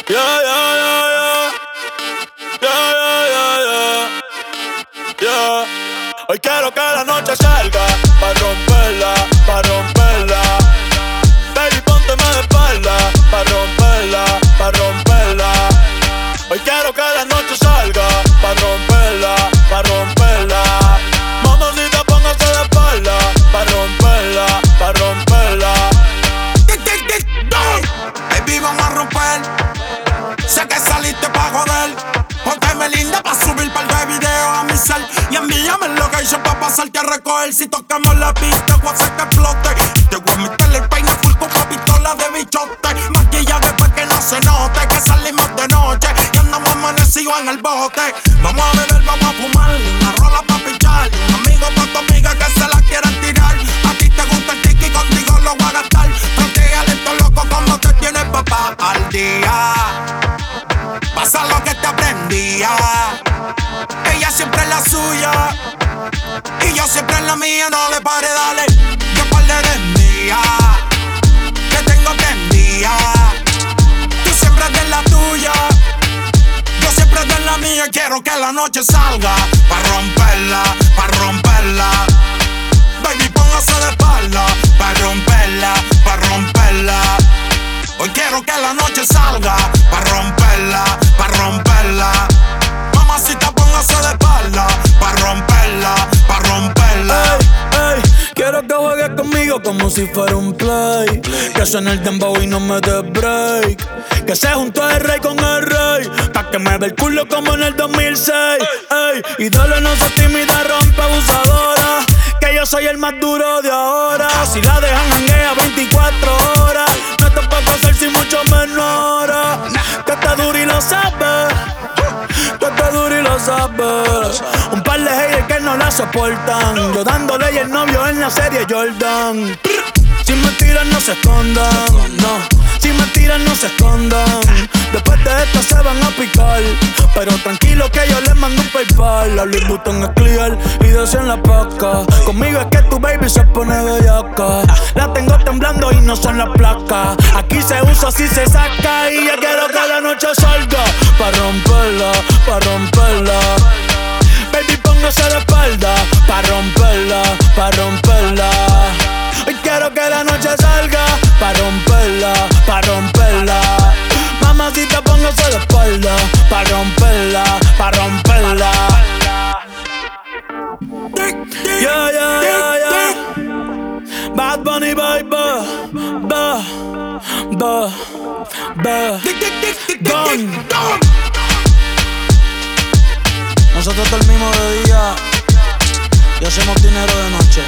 Yeah, yeah, yeah, yeah. Yeah, yeah, yeah, yeah. Yeah. Hoy quiero que la noche salga pa' romperla, pa' romperla. Baby, pónteme de espalda pa' romperla, pa' romperla. Hoy quiero que la noche salga pa' romperla, pa' romperla. Mamacita, póngase de espalda pa' romperla, pa' romperla. Baby, vamos a romper. Sé que saliste pa' joder. Pónteme linda pa' subir par de videos a mi cel. Y envíame el location pa' pasarte a recoger. Si tocamos la pista, voy a hacer que explote. Te voy a meter el peine full con una pistola de bichote. Maquillaje pa' que no se note que salimos de noche y andamos amanecidos en el bote. Vamos a beber, vamos a fumar, una rola pa' pichar, un amigo pa' tu amiga que se la quieran tirar. A ti te gusta el tiki, contigo lo voy a gastar. Tranquila, esto loco como te tienes papá al día. Pasa lo que te aprendía. Ella siempre es la suya y yo siempre es la mía. No le pare, dale, que par de eres mía, que tengo prendida. Tú siempre es de la tuya, yo siempre es de la mía. Quiero que la noche salga pa' romperla, pa' romperla. Baby, póngase de espalda pa' romperla, pa' romperla. Hoy quiero que la noche salga pa' romperla, pa' romperla. Mamacita, póngase de espalda pa' romperla, pa' romperla. Ey, ey, quiero que juegues conmigo como si fuera un play. Que suene el dembow y no me dé break. Que se juntó el rey con el rey pa' que me ve el culo como en el 2006. Ey, y dale, no se tímida, rompe abusadora. Que yo soy el más duro de ahora. Si la dejan janguea 24 horas. No está pa' coser sin mucho menor. Que está duro y lo sabe. Que está duro y lo sabe. Un par de haters que no la soportan. Yo dándole y el novio en la serie Jordan. Si me tiran no se escondan, no. Si me tiran no se escondan. Después de esto se van a picar. Pero tranquilo que yo les mando un PayPal. La Louis Vuitton es clear y deseo en la paca. Conmigo es que tu baby se pone bellaca. La tengo temblando y no son las placas. Aquí se usa, así se saca. Y yo quiero que la noche salga pa' romperla, pa' romperla. Baby, póngase de espalda pa' romperla, pa' romperla. Hoy quiero que la noche salga pa' romperla, pa' romperla. Mamacita, póngase de espalda pa' romperla, pa' romperla. Yeah, yeah, yeah, yeah. Bad Bunny, baby. Done. Nosotros dormimos de día y hacemos dinero de noche.